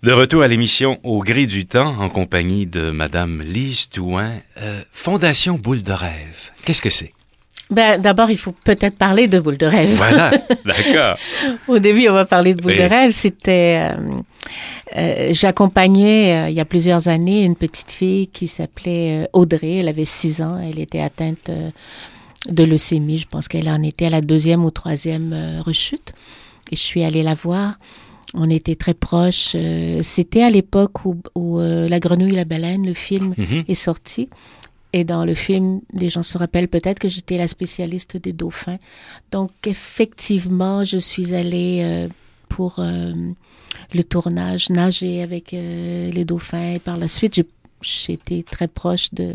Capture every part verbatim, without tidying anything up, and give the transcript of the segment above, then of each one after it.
De retour à l'émission Au gré du temps, en compagnie de Madame Lise Thouin. Euh, Fondation Boule de rêve, qu'est-ce que c'est? Ben, d'abord, il faut peut-être parler de Boule de rêve. Voilà, d'accord. Au début, on va parler de Boule Oui. de rêve. C'était... Euh, euh, j'accompagnais, euh, il y a plusieurs années, une petite fille qui s'appelait euh, Audrey. Elle avait six ans. Elle était atteinte euh, de leucémie. Je pense qu'elle en était à la deuxième ou troisième euh, rechute. Et je suis allée la voir. On était très proches. Euh, c'était à l'époque où, où euh, La Grenouille et la Baleine, le film, Mm-hmm. est sorti. Et dans le film, les gens se rappellent peut-être que j'étais la spécialiste des dauphins. Donc, effectivement, je suis allée euh, pour euh, le tournage, nager avec euh, les dauphins. Et par la suite, j'ai, j'étais très proche de,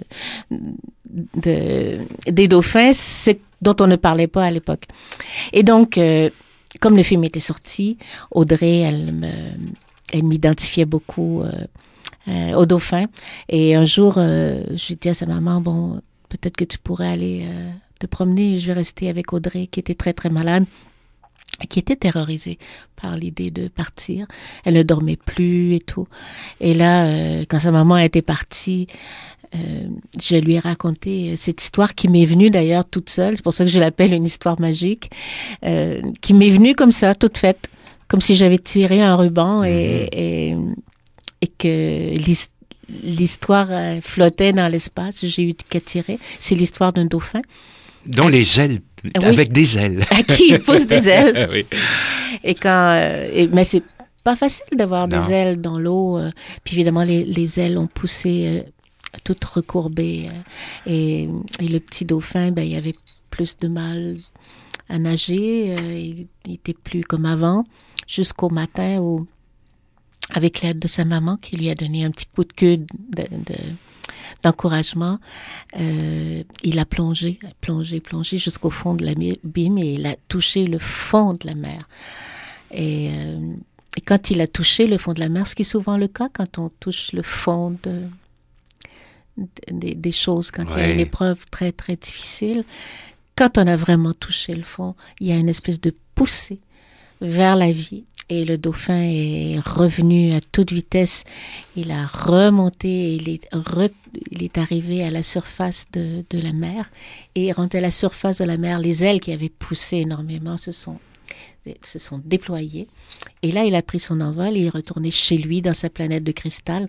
de, des dauphins, ce dont on ne parlait pas à l'époque. Et donc, euh, comme le film était sorti, Audrey, elle, me, elle m'identifiait beaucoup euh, euh, aux dauphins. Et un jour, euh, je dis à sa maman, bon, peut-être que tu pourrais aller euh, te promener. Je vais rester avec Audrey, qui était très, très malade, qui était terrorisée par l'idée de partir. Elle ne dormait plus et tout. Et là, euh, quand sa maman était partie, euh, je lui ai raconté cette histoire qui m'est venue d'ailleurs toute seule. C'est pour ça que je l'appelle une histoire magique, euh, qui m'est venue comme ça, toute faite, comme si j'avais tiré un ruban et, mmh. et, et que l'histoire flottait dans l'espace. J'ai eu qu'à tirer. C'est l'histoire d'un dauphin. Dont à... les ailes, oui. Avec des ailes. À qui il pousse des ailes. Oui. Et quand, euh, et, mais c'est pas facile d'avoir non. des ailes dans l'eau. Euh, puis évidemment, les, les ailes ont poussé euh, toutes recourbées. Euh, et, et le petit dauphin, ben, il avait plus de mal à nager. Euh, il, il était plus comme avant, jusqu'au matin où, avec l'aide de sa maman qui lui a donné un petit coup de queue de, de, d'encouragement, euh, il a plongé, plongé, plongé jusqu'au fond de l'abîme et il a touché le fond de la mer. Et, euh, et quand il a touché le fond de la mer, ce qui est souvent le cas quand on touche le fond de, de, de, des choses, quand oui. il y a une épreuve très, très difficile, quand on a vraiment touché le fond, il y a une espèce de poussée vers la vie. Et le dauphin est revenu à toute vitesse. Il a remonté, il est, re, il est arrivé à la surface de, de la mer. Et rentré à la surface de la mer, les ailes qui avaient poussé énormément se sont, se sont déployées. Et là, il a pris son envol et est retourné chez lui dans sa planète de cristal.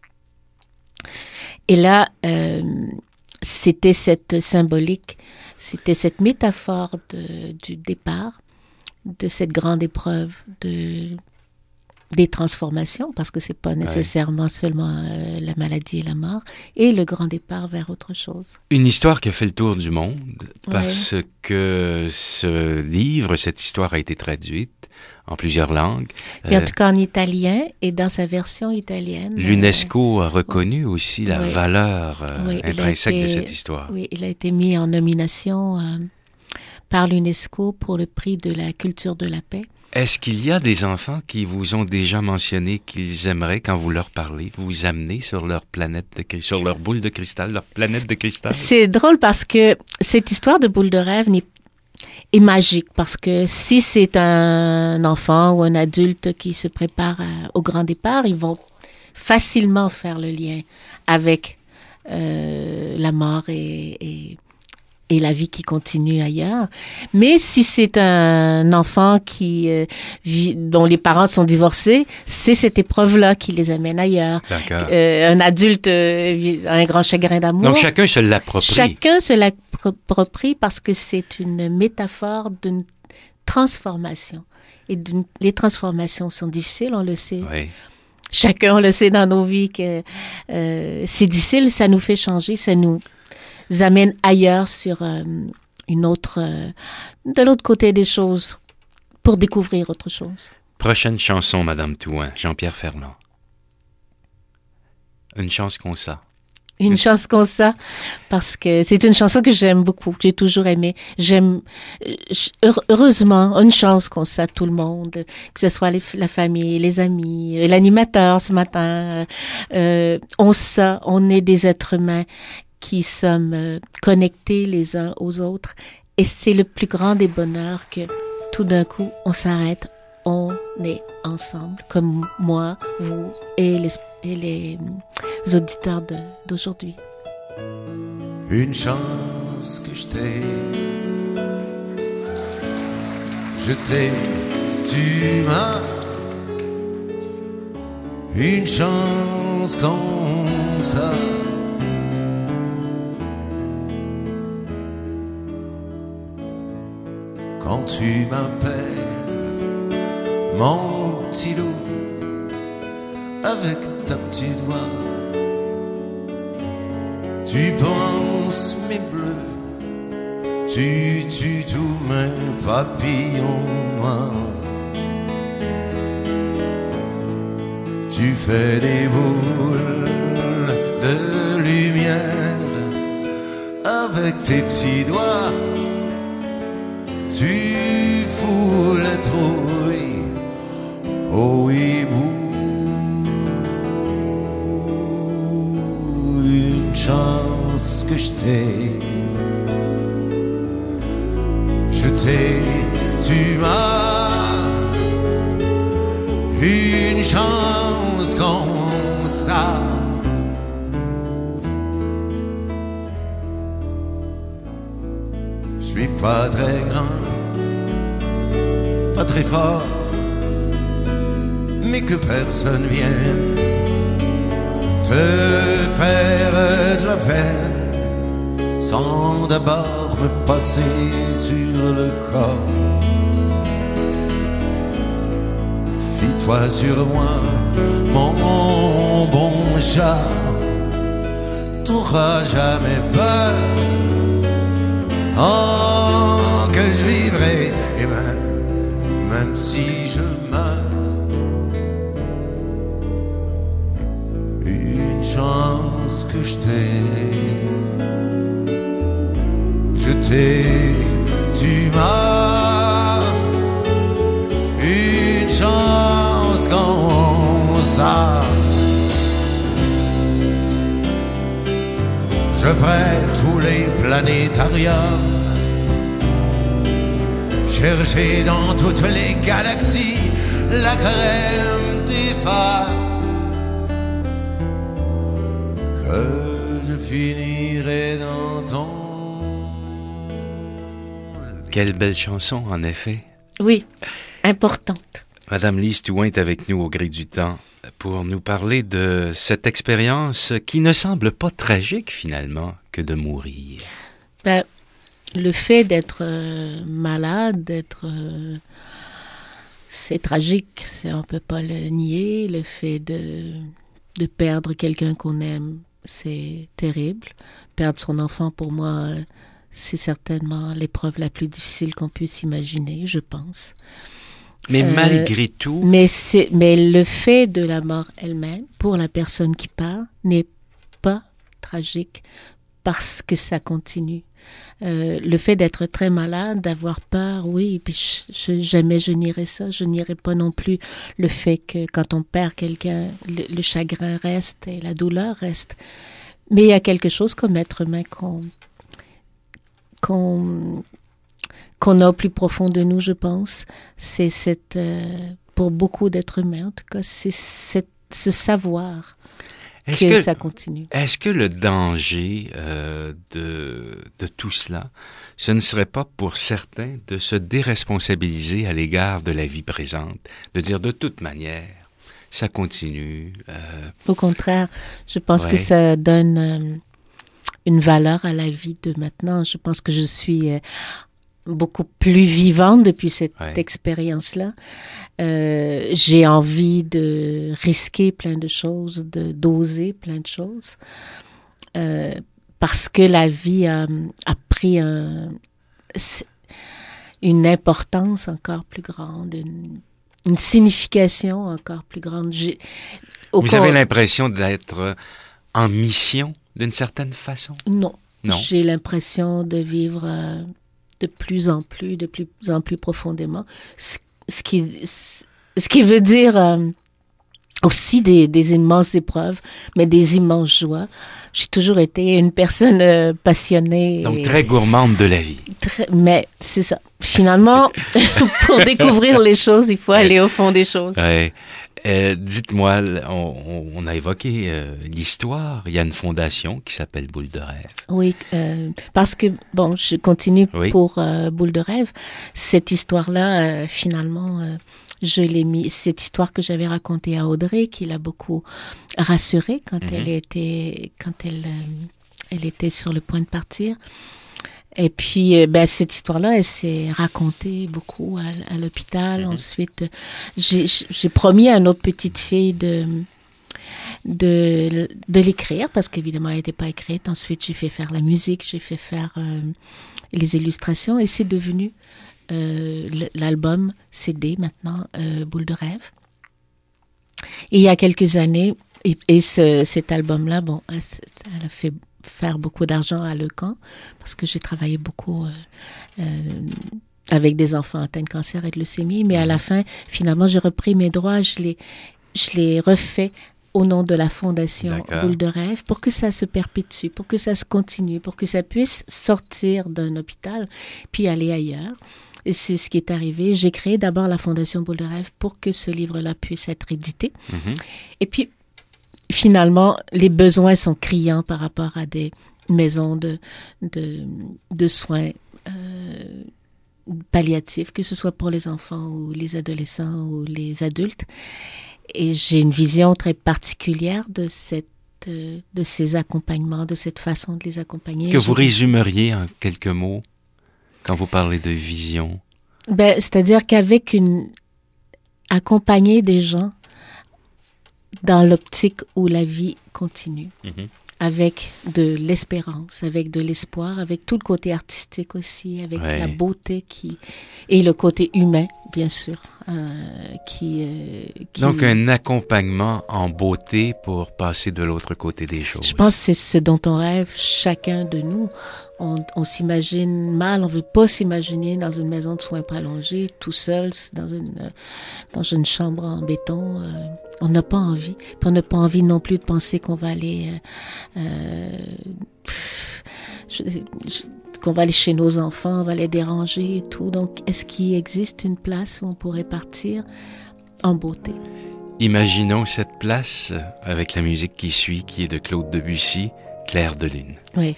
Et là, euh, c'était cette symbolique, c'était cette métaphore de, du départ, de cette grande épreuve de, des transformations, parce que c'est pas nécessairement ouais. seulement euh, la maladie et la mort, et le grand départ vers autre chose. Une histoire qui a fait le tour du monde, parce ouais. que ce livre, cette histoire a été traduite en plusieurs langues. Et euh, en tout cas en italien, et dans sa version italienne. L'UNESCO euh, a reconnu ouais. aussi la ouais. valeur euh, ouais, intrinsèque été, de cette histoire. Oui, il a été mis en nomination euh, par l'UNESCO pour le prix de la culture de la paix. Est-ce qu'il y a des enfants qui vous ont déjà mentionné qu'ils aimeraient, quand vous leur parlez, vous amener sur leur planète, de, sur leur boule de cristal, leur planète de cristal? C'est drôle parce que cette histoire de boule de rêve n'est, est magique, parce que si c'est un enfant ou un adulte qui se prépare à, au grand départ, ils vont facilement faire le lien avec euh, la mort et... et et la vie qui continue ailleurs. Mais si c'est un enfant qui euh, vit, dont les parents sont divorcés, c'est cette épreuve-là qui les amène ailleurs. Euh, un adulte euh, a un grand chagrin d'amour. Donc chacun se l'approprie. Chacun se l'approprie parce que c'est une métaphore d'une transformation. Et d'une, les transformations sont difficiles, on le sait. Oui. Chacun, on le sait dans nos vies que euh, c'est difficile, ça nous fait changer, ça nous amène ailleurs sur euh, une autre, euh, de l'autre côté des choses, pour découvrir autre chose. Prochaine chanson, Madame Thouin, Jean-Pierre Ferland. Une chance comme ça. Une oui. chance comme ça, parce que c'est une chanson que j'aime beaucoup, que j'ai toujours aimée. J'aime, heureusement, une chance comme ça, tout le monde, que ce soit les, la famille, les amis, l'animateur ce matin. Euh, on sait, on est des êtres humains qui sommes euh, connectés les uns aux autres. Et c'est le plus grand des bonheurs que tout d'un coup, on s'arrête, on est ensemble, comme moi, vous et les, et les auditeurs de, d'aujourd'hui. Une chance que je t'ai, je t'ai, tu m'as, une chance comme ça. Quand tu m'appelles mon petit loup avec ta petite voix, tu penses mes bleus, tu tues tous mes papillons noirs. Tu fais des boules de lumière avec tes petits doigts. Tu fous la trouille au hibou. Une chance que je t'ai, je t'ai, tu m'as, une chance comme ça. Je suis pas très grand, pas très fort, mais que personne vienne te faire de la peine sans d'abord me passer sur le corps. Fie-toi sur moi, mon bon chat, t'auras jamais peur tant que je vivrai, et même, même si je meurs, une chance que je t'ai, je t'ai, tu m'as, une chance comme ça. Je ferai tous les planétariums, chercher dans toutes les galaxies la crème des femmes, que je finirai dans ton... Quelle belle chanson, en effet. Oui, importante. Madame Lise Thouin est avec nous au gré du temps pour nous parler de cette expérience qui ne semble pas tragique, finalement, que de mourir. Ben, le fait d'être euh, malade, d'être... Euh, c'est tragique, c'est, on ne peut pas le nier. Le fait de, de perdre quelqu'un qu'on aime, c'est terrible. Perdre son enfant, pour moi, euh, c'est certainement l'épreuve la plus difficile qu'on puisse imaginer, je pense. Mais Euh, malgré tout... Mais, c'est, mais le fait de la mort elle-même, pour la personne qui part, n'est pas tragique parce que ça continue. Euh, le fait d'être très malade, d'avoir peur, oui, et puis je, je, jamais je nierai ça. Je nierai pas non plus le fait que quand on perd quelqu'un, le, le chagrin reste et la douleur reste. Mais il y a quelque chose comme être humain qu'on... qu'on qu'on a au plus profond de nous, je pense, c'est cette, euh, pour beaucoup d'êtres humains, en tout cas, c'est cette, ce savoir est-ce que, que ça continue. Est-ce que le danger euh, de, de tout cela, ce ne serait pas pour certains de se déresponsabiliser à l'égard de la vie présente, de dire de toute manière, ça continue. Euh... Au contraire, je pense ouais. que ça donne euh, une valeur à la vie de maintenant. Je pense que je suis... Euh, beaucoup plus vivante depuis cette ouais. expérience-là. Euh, j'ai envie de risquer plein de choses, de d'oser plein de choses, euh, parce que la vie a, a pris un, une importance encore plus grande, une, une signification encore plus grande. J'ai, Vous corps, avez l'impression d'être en mission d'une certaine façon? Non. Non. J'ai l'impression de vivre... Euh, de plus en plus, de plus en plus profondément, ce, ce, qui, ce qui veut dire euh, aussi des, des immenses épreuves, mais des immenses joies. J'ai toujours été une personne euh, passionnée. Donc, et très gourmande de la vie. Très, mais c'est ça. Finalement, pour découvrir les choses, il faut aller au fond des choses. Ouais. Euh, dites-moi, on, on a évoqué euh, l'histoire. Il y a une fondation qui s'appelle Boule de rêve. Oui, euh, parce que, bon, je continue Oui. pour euh, Boule de rêve. Cette histoire-là, euh, finalement, euh, je l'ai mis, cette histoire que j'avais racontée à Audrey, qui l'a beaucoup rassurée quand Mhm. elle était, quand elle, euh, elle était sur le point de partir. Et puis, euh, ben, cette histoire-là, elle s'est racontée beaucoup à, à l'hôpital. Mhm. Ensuite, j'ai, j'ai promis à notre petite fille de, de, de l'écrire, parce qu'évidemment, elle n'était pas écrite. Ensuite, j'ai fait faire la musique, j'ai fait faire euh, les illustrations, et c'est devenu euh, l'album C D maintenant, euh, Boule de rêve. Et il y a quelques années, et, et ce, cet album-là, bon, elle, elle a fait faire beaucoup d'argent à Leucan, parce que j'ai travaillé beaucoup euh, euh, avec des enfants atteints de cancer et de leucémie, mais à la fin, finalement, j'ai repris mes droits, je les, je les refais au nom de la Fondation D'accord. Boule de rêve, pour que ça se perpétue, pour que ça se continue, pour que ça puisse sortir d'un hôpital, puis aller ailleurs. Et c'est ce qui est arrivé. J'ai créé d'abord la Fondation Boule de rêve pour que ce livre-là puisse être édité. Mhm. Et puis, finalement, les besoins sont criants par rapport à des maisons de, de, de soins euh, palliatifs, que ce soit pour les enfants ou les adolescents ou les adultes. Et j'ai une vision très particulière de, cette, euh, de ces accompagnements, de cette façon de les accompagner. Que Je- vous résumeriez en quelques mots quand vous parlez de vision. Ben, c'est-à-dire qu'avec une... accompagner des gens dans l'optique où la vie continue, Mhm. avec de l'espérance, avec de l'espoir, avec tout le côté artistique aussi, avec Ouais. la beauté qui et le côté humain, bien sûr, euh, qui, euh, qui- Donc, un accompagnement en beauté pour passer de l'autre côté des choses. Je pense que c'est ce dont on rêve chacun de nous. On, on s'imagine mal, on veut pas s'imaginer dans une maison de soins prolongés, tout seul, dans une, euh, dans une chambre en béton. Euh, on n'a pas envie. Puis on n'a pas envie non plus de penser qu'on va aller, euh, euh, pff, je- je- qu'on va aller chez nos enfants, on va les déranger et tout. Donc, est-ce qu'il existe une place où on pourrait partir en beauté? Imaginons cette place euh, avec la musique qui suit, qui est de Claude Debussy, Clair de lune. Oui.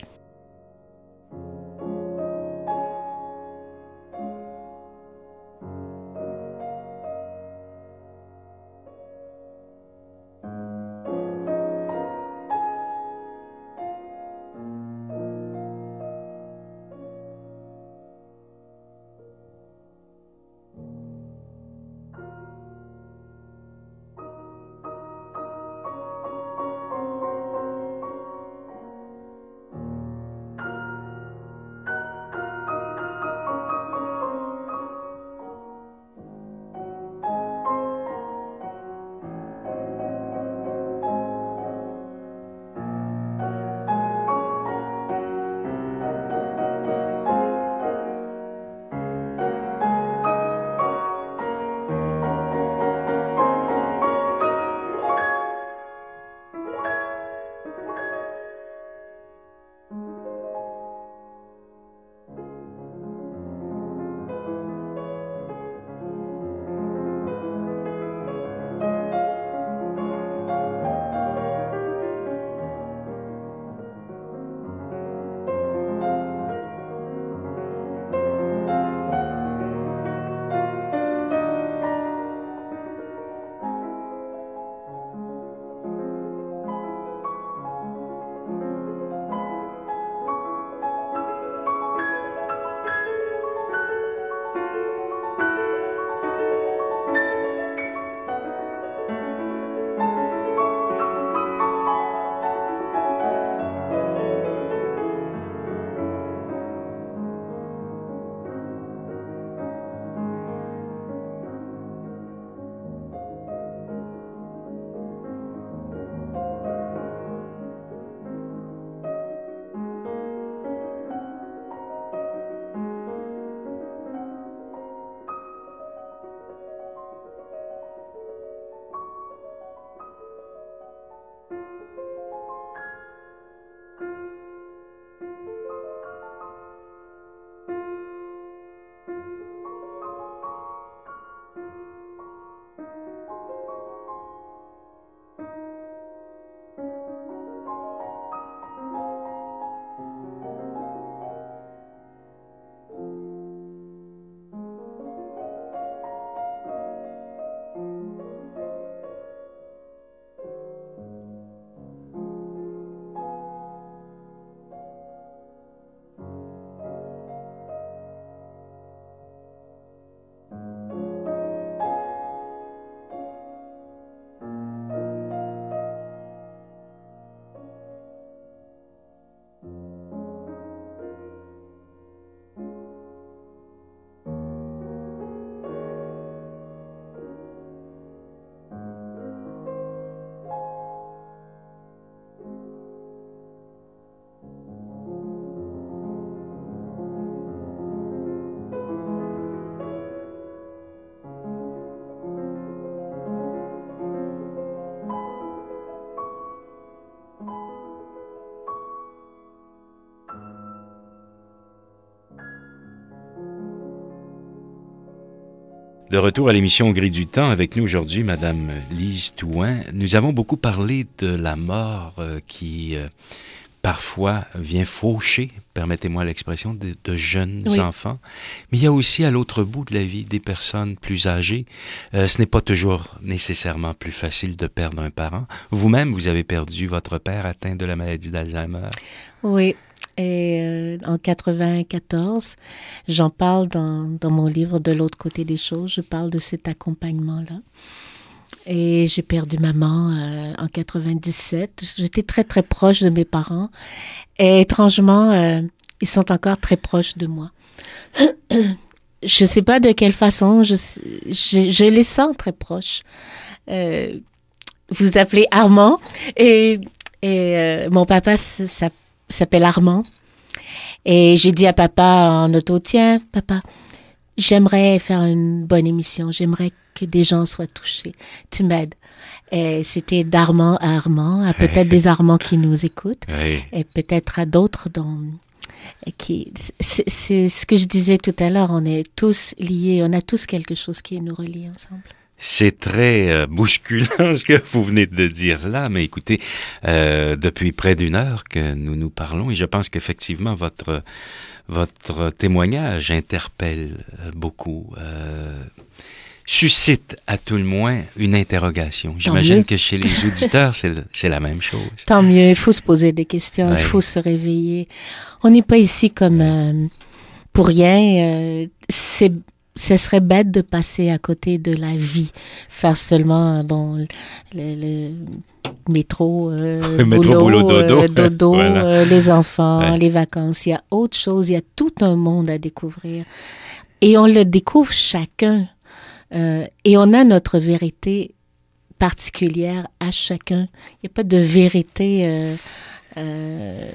De retour à l'émission Au Gré du Temps, avec nous aujourd'hui, Madame Lise Thouin. Nous avons beaucoup parlé de la mort euh, qui euh, parfois vient faucher, permettez-moi l'expression, de, de jeunes oui. enfants. Mais il y a aussi à l'autre bout de la vie des personnes plus âgées. Euh, ce n'est pas toujours nécessairement plus facile de perdre un parent. Vous-même, vous avez perdu votre père atteint de la maladie d'Alzheimer. Oui. Et euh, en quatre-vingt-quatorze, j'en parle dans, dans mon livre « De l'autre côté des choses », je parle de cet accompagnement-là. Et j'ai perdu maman euh, en quatre-vingt-dix-sept. J'étais très, très proche de mes parents. Et étrangement, euh, ils sont encore très proches de moi. Je ne sais pas de quelle façon, je, je, je les sens très proches. Euh, vous appelez Armand. Et, et euh, mon papa s'appelle s'appelle Armand. Et j'ai dit à papa en auto, tiens, papa, j'aimerais faire une bonne émission. J'aimerais que des gens soient touchés. Tu m'aides. Et c'était d'Armand à Armand, à peut-être des Armands qui nous écoutent. Oui. Et peut-être à d'autres dont, qui, c'est, c'est ce que je disais tout à l'heure. On est tous liés. On a tous quelque chose qui nous relie ensemble. C'est très euh, bousculant ce que vous venez de dire là, mais écoutez, euh, depuis près d'une heure que nous nous parlons, et je pense qu'effectivement votre votre témoignage interpelle beaucoup, euh, suscite à tout le moins une interrogation. Tant J'imagine mieux. Que chez les auditeurs, c'est, c'est la même chose. Tant mieux, il faut se poser des questions, ouais. Il faut se réveiller. On n'est pas ici comme euh, pour rien. Euh, c'est Ce serait bête de passer à côté de la vie, faire seulement bon le, le métro, euh, métro boulot, boulot, dodo, euh, dodo voilà. euh, les enfants, ouais. les vacances. Il y a autre chose, il y a tout un monde à découvrir. Et on le découvre chacun. Euh, et on a notre vérité particulière à chacun. Il n'y a pas de vérité... Euh, euh,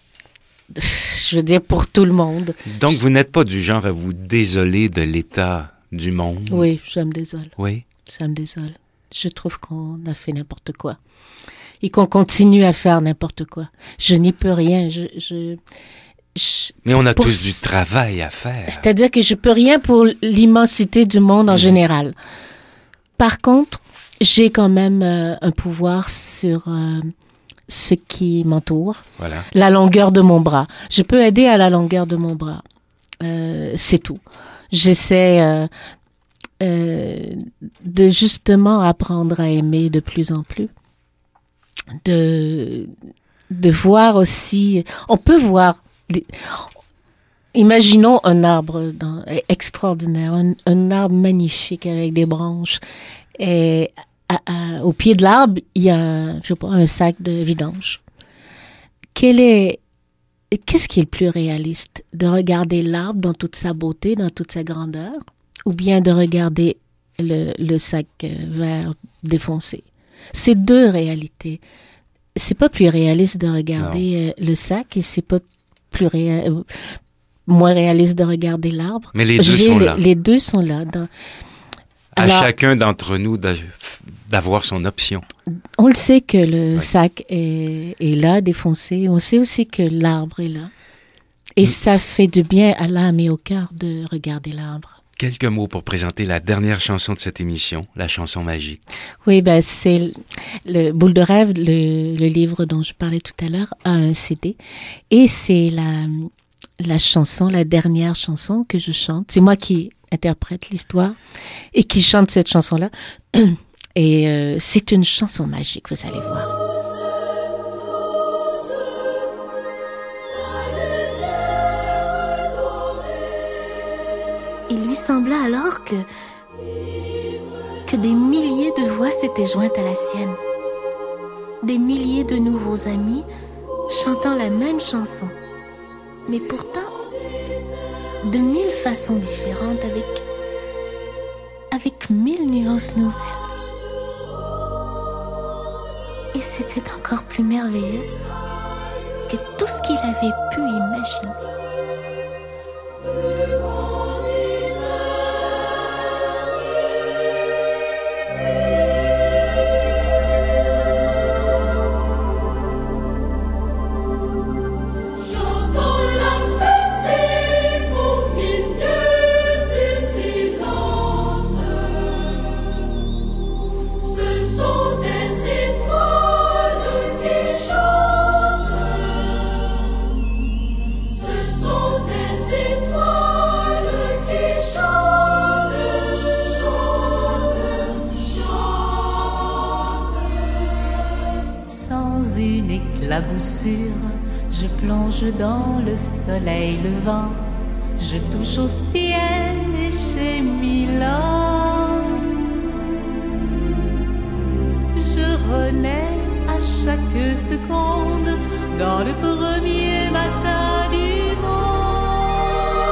je veux dire, pour tout le monde. Donc, vous n'êtes pas du genre à vous désoler de l'état du monde? Oui, je me désole. Oui? Ça me désole. Je trouve qu'on a fait n'importe quoi. Et qu'on continue à faire n'importe quoi. Je n'y peux rien. Je, je, je, Mais on a tous c... du travail à faire. C'est-à-dire que je peux rien pour l'immensité du monde en mmh. général. Par contre, j'ai quand même euh, un pouvoir sur... Euh, ce qui m'entoure, voilà. La longueur de mon bras. Je peux aider à la longueur de mon bras. Euh, c'est tout. J'essaie euh, euh, de justement apprendre à aimer de plus en plus. De, de voir aussi... On peut voir... Les, imaginons un arbre dans, extraordinaire, un, un arbre magnifique avec des branches et... À, à, au pied de l'arbre, il y a, je sais pas, un sac de vidange. Quel est, qu'est-ce qui est le plus réaliste? De regarder l'arbre dans toute sa beauté, dans toute sa grandeur, ou bien de regarder le, le sac vert défoncé? C'est deux réalités. C'est pas plus réaliste de regarder non. le sac et c'est pas plus réa- moins réaliste de regarder l'arbre. Mais les deux J'ai, sont les, là. Les deux sont là. Dans, à Alors, chacun d'entre nous d'avoir son option. On le sait que le oui. sac est, est là, défoncé. On sait aussi que l'arbre est là. Et mm. ça fait du bien à l'âme et au cœur de regarder l'arbre. Quelques mots pour présenter la dernière chanson de cette émission, la chanson magique. Oui, ben c'est le Boule de rêve, le, le livre dont je parlais tout à l'heure, a un C D. Et c'est la, la chanson, la dernière chanson que je chante. C'est moi qui interprète l'histoire et qui chante cette chanson-là. Et euh, c'est une chanson magique, vous allez voir. Il lui sembla alors que que des milliers de voix s'étaient jointes à la sienne. Des milliers de nouveaux amis chantant la même chanson. Mais pourtant, de mille façons différentes, avec, avec mille nuances nouvelles. Et c'était encore plus merveilleux que tout ce qu'il avait pu imaginer. Au milieu du silence, une éclaboussure, je plonge dans le soleil levant, je touche au ciel et j'ai mille ans. Je renais à chaque seconde dans le premier matin du monde.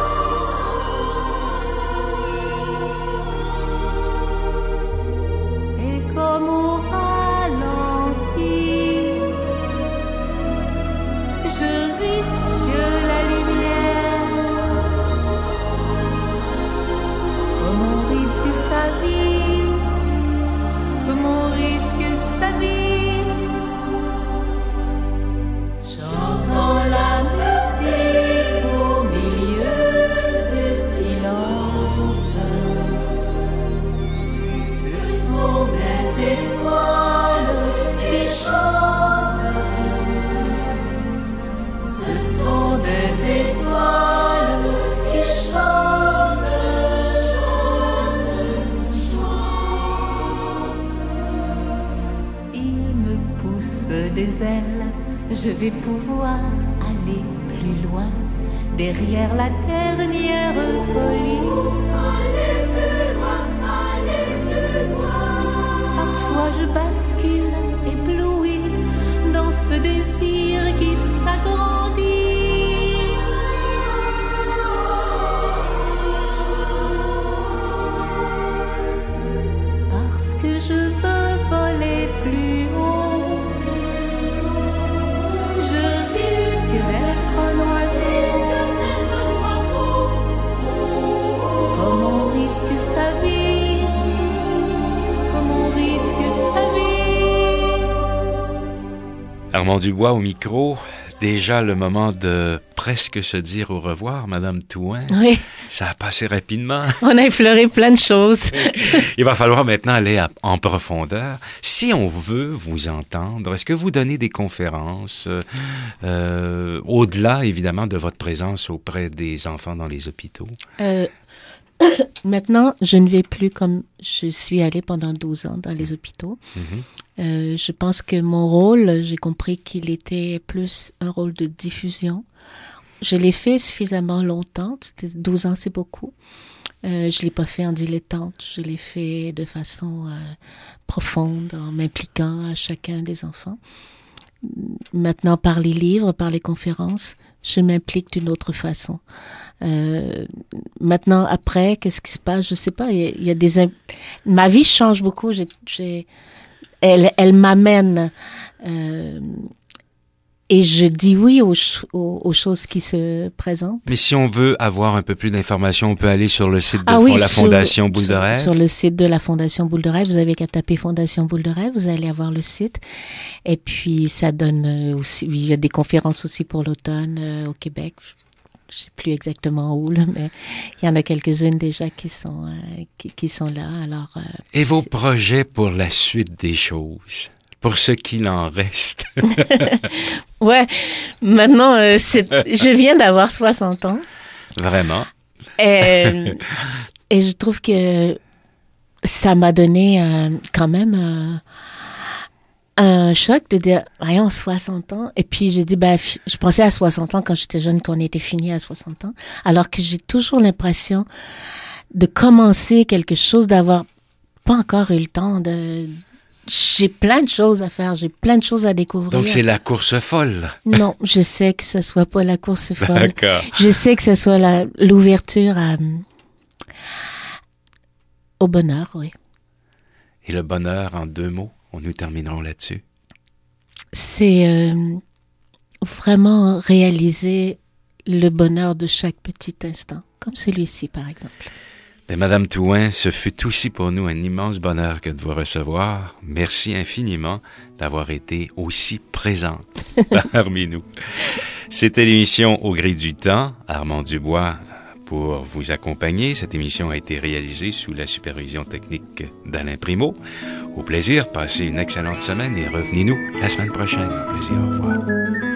Et comme au ralenti, je risque la lumière, comme on risque sa vie, comme on risque sa vie. J'entends la musique au milieu du silence. Ce sont des étoiles qui chantent. Ce sont des étoiles qui chantent, chantent, chantent. Il me pousse des ailes, je vais pouvoir aller plus loin, derrière la dernière colline. Aller plus loin, aller plus loin. Parfois je bascule, ébloui, dans ce désir qui s'agrandit. Parce que je veux voler plus haut, je risque d'être un oiseau, comme on risque sa vie, comme on risque sa vie. Armand Dubois au micro. Déjà le moment de presque se dire au revoir, Madame Thouin. Oui. Ça a passé rapidement. On a effleuré plein de choses. Il va falloir maintenant aller à, en profondeur. Si on veut vous entendre, est-ce que vous donnez des conférences, euh, au-delà évidemment de votre présence auprès des enfants dans les hôpitaux? Euh, maintenant, je ne vais plus comme je suis allée pendant douze ans dans les hôpitaux. Mm-hmm. Euh, je pense que mon rôle, j'ai compris qu'il était plus un rôle de diffusion. Je l'ai fait suffisamment longtemps, c'était douze ans, c'est beaucoup. Euh, je ne l'ai pas fait en dilettante, je l'ai fait de façon euh, profonde, en m'impliquant à chacun des enfants. Maintenant, par les livres, par les conférences, je m'implique d'une autre façon. Euh, maintenant, après, qu'est-ce qui se passe? Je ne sais pas, il y a, il y a des... Imp... Ma vie change beaucoup, j'ai... j'ai... Elle, elle m'amène euh, et je dis oui aux, aux, aux choses qui se présentent. Mais si on veut avoir un peu plus d'informations, on peut aller sur le site de ah oui, la sur, Fondation Boule de Rêve. Sur le site de la Fondation Boule de Rêve, vous avez qu'à taper Fondation Boule de Rêve, vous allez avoir le site. Et puis ça donne aussi, il y a des conférences aussi pour l'automne euh, au Québec. Je sais plus exactement où, là, mais il y en a quelques-unes déjà qui sont euh, qui, qui sont là. Alors. Euh, Et vos projets pour la suite des choses, pour ce qu'il en reste. Ouais, maintenant, euh, c'est, je viens d'avoir soixante ans. Vraiment. Et, et je trouve que ça m'a donné euh, quand même. Euh, un choc de dire, voyons, soixante ans. Et puis, j'ai dit, ben, je pensais à soixante ans quand j'étais jeune, qu'on était fini à soixante ans. Alors que j'ai toujours l'impression de commencer quelque chose, d'avoir pas encore eu le temps de... J'ai plein de choses à faire, j'ai plein de choses à découvrir. Donc, c'est la course folle. Non, je sais que ce soit pas la course folle. D'accord. Je sais que ce soit la, l'ouverture à, au bonheur, oui. Et le bonheur, en deux mots? On nous terminerons là-dessus. C'est euh, vraiment réaliser le bonheur de chaque petit instant, comme celui-ci, par exemple. Mais Madame Thouin, ce fut aussi pour nous un immense bonheur que de vous recevoir. Merci infiniment d'avoir été aussi présente parmi nous. C'était l'émission Au gré du temps. Armand Dubois pour vous accompagner. Cette émission a été réalisée sous la supervision technique d'Alain Primo. Au plaisir, passez une excellente semaine et revenez-nous la semaine prochaine. Au plaisir, au revoir.